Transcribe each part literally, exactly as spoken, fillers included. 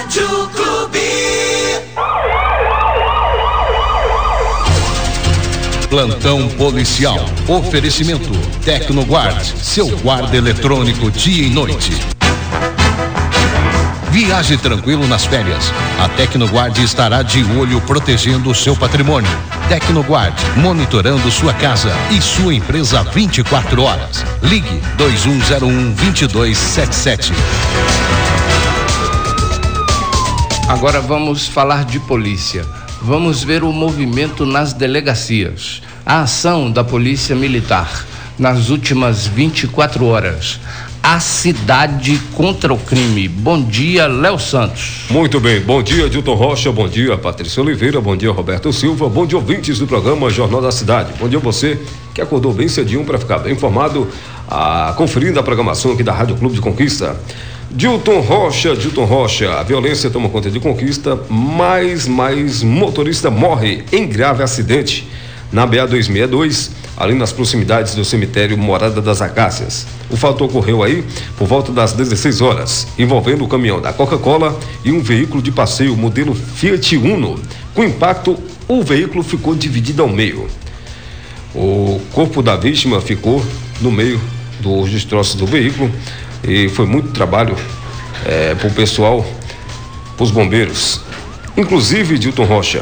Rádio Clube. Plantão policial. Oferecimento Tecnoguard, seu guarda eletrônico dia e noite. Viaje tranquilo nas férias. A Tecnoguard estará de olho protegendo o seu patrimônio. Tecnoguard, monitorando sua casa e sua empresa vinte e quatro horas. Ligue dois um zero um, dois dois sete sete. Agora vamos falar de polícia. Vamos ver o movimento nas delegacias. A ação da Polícia Militar nas últimas vinte e quatro horas. A cidade contra o crime. Bom dia, Léo Santos. Muito bem, bom dia, Dilton Rocha, bom dia, Patrícia Oliveira, bom dia, Roberto Silva, bom dia, ouvintes do programa Jornal da Cidade. Bom dia você que acordou bem cedinho para ficar bem informado, a, conferindo a programação aqui da Rádio Clube de Conquista. Dilton Rocha, Dilton Rocha, a violência toma conta de Conquista, mais, mais motorista morre em grave acidente na B A duzentos e sessenta e dois, ali nas proximidades do cemitério Morada das Acácias. O fato ocorreu aí por volta das dezesseis horas, envolvendo o caminhão da Coca-Cola e um veículo de passeio modelo Fiat Uno. Com impacto, o veículo ficou dividido ao meio. O corpo da vítima ficou no meio dos destroços do veículo e foi muito trabalho é, para o pessoal, para os bombeiros. Inclusive, Dilton Rocha,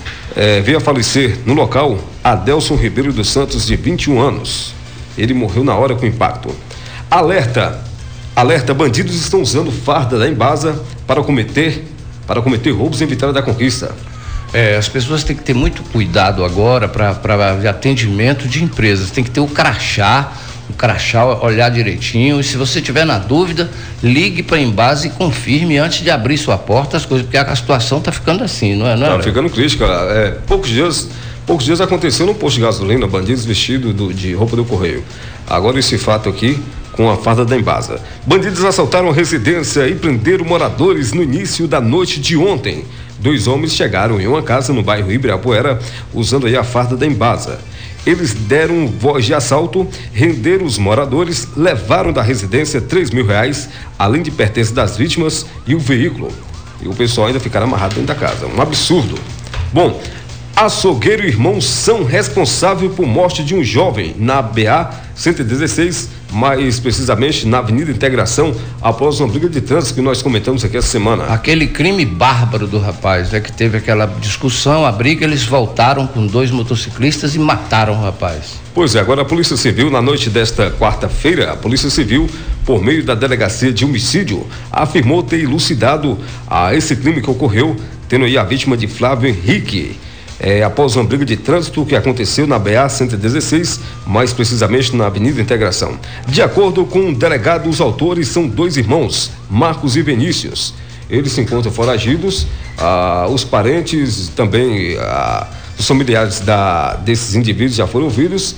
É, veio a falecer no local Adelson Ribeiro dos Santos, de vinte e um anos. Ele morreu na hora com impacto. Alerta, alerta, bandidos estão usando farda da Embasa para cometer, para cometer roubos em Vitória da Conquista. É, as pessoas têm que ter muito cuidado agora para atendimento de empresas. Tem que ter o crachá, o crachá, olhar direitinho. E se você tiver na dúvida, ligue para a Embasa e confirme antes de abrir sua porta as coisas, porque a situação está ficando assim, não é? Não é, tá ficando crítica. É, poucos dias, poucos dias aconteceu no posto de gasolina, bandidos vestidos do, de roupa do correio. Agora esse fato aqui com a farda da Embasa. Bandidos assaltaram a residência e prenderam moradores no início da noite de ontem. Dois homens chegaram em uma casa no bairro Ibirapuera usando aí a farda da Embasa. Eles deram voz de assalto, renderam os moradores, levaram da residência três mil reais, além de pertences das vítimas e o veículo. E o pessoal ainda ficará amarrado dentro da casa. Um absurdo. Bom, açougueiro e irmão são responsáveis por morte de um jovem na B A cento e dezesseis, mais precisamente na Avenida Integração, após uma briga de trânsito que nós comentamos aqui essa semana. Aquele crime bárbaro do rapaz, é que teve aquela discussão, a briga, eles voltaram com dois motociclistas e mataram o rapaz. Pois é, agora a Polícia Civil, na noite desta quarta-feira, a Polícia Civil, por meio da Delegacia de Homicídio, afirmou ter elucidado a esse crime que ocorreu, tendo aí a vítima de Flávio Henrique. É, após uma briga de trânsito que aconteceu na B A cento e dezesseis, mais precisamente na Avenida Integração. De acordo com o delegado, os autores são dois irmãos, Marcos e Vinícius. Eles se encontram foragidos, ah, os parentes também, ah, os familiares da, desses indivíduos já foram ouvidos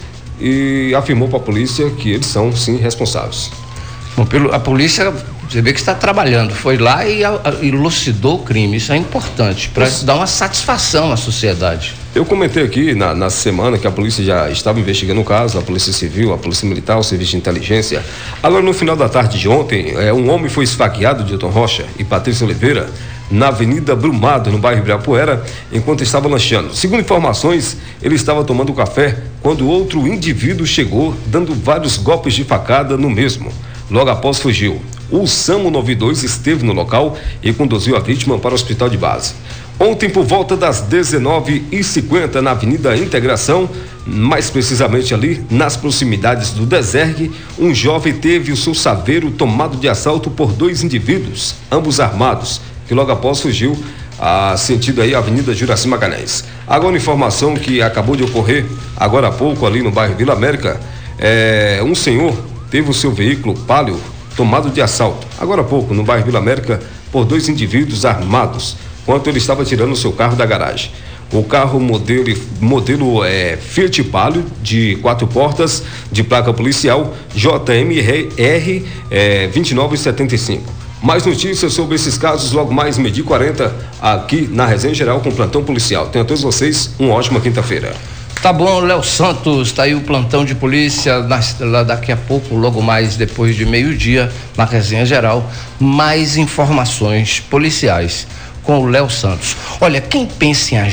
e afirmou para a polícia que eles são sim responsáveis. Bom, pelo, a polícia, você vê que está trabalhando, foi lá e elucidou o crime, isso é importante, para dar uma satisfação à sociedade. Eu comentei aqui na, na semana que a polícia já estava investigando o caso, a Polícia Civil, a Polícia Militar, o Serviço de Inteligência. Agora, no final da tarde de ontem, é, um homem foi esfaqueado, Dilton Rocha e Patrícia Oliveira, na Avenida Brumado, no bairro Ibirapuera, enquanto estava lanchando. Segundo informações, ele estava tomando café quando outro indivíduo chegou, dando vários golpes de facada no mesmo. Logo após fugiu. O SAMU noventa e dois esteve no local e conduziu a vítima para o hospital de base. Ontem, por volta das dezenove e cinquenta, na Avenida Integração, mais precisamente ali nas proximidades do Desergue, um jovem teve o seu saveiro tomado de assalto por dois indivíduos, ambos armados, que logo após fugiu a sentido aí a Avenida Juraci Magalhães. Agora, informação que acabou de ocorrer agora há pouco ali no bairro Vila América, é, um senhor teve o seu veículo Palio tomado de assalto, agora há pouco, no bairro Vila América, por dois indivíduos armados, enquanto ele estava tirando o seu carro da garagem. O carro modelo, modelo é, Fiat Palio, de quatro portas, de placa policial, J M R é, vinte e nove setenta e cinco. Mais notícias sobre esses casos logo mais meio-dia e quarenta, aqui na Resenha Geral com Plantão Policial. Tenham todos vocês uma ótima quinta-feira. Tá bom, Léo Santos, tá aí o plantão de polícia, nas, lá daqui a pouco, logo mais depois de meio-dia, na resenha geral, mais informações policiais com o Léo Santos. Olha, quem pensa em agir